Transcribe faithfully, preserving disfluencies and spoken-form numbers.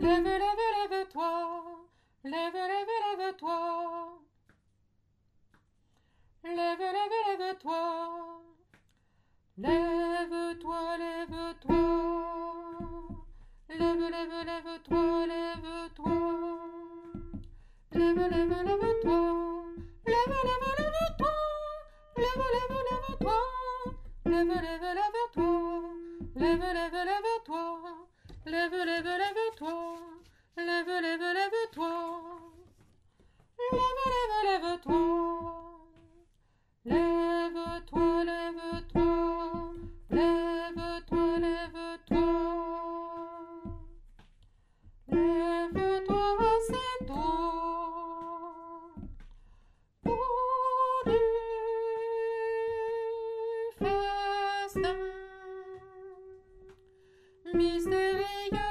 Lève, lève, lève-toi. Lève, lève, lève-toi. Lève, lève, lève-toi. Lève-toi, lève-toi. Lève, lève, lève-toi, lève-toi. Lève, lève, lève-toi. Lève, lève, lève-toi. Lève, lève, lève-toi. Lève, lève, lève-toi. Lève, lève, lève-toi. Lève, lève, lève-toi. Lève, lève, lève-toi. Lève, lève, lève-toi. Lève-toi, lève-toi. Lève-toi, lève-toi. Lève-toi, c'est tôt pour du festin mystérieux.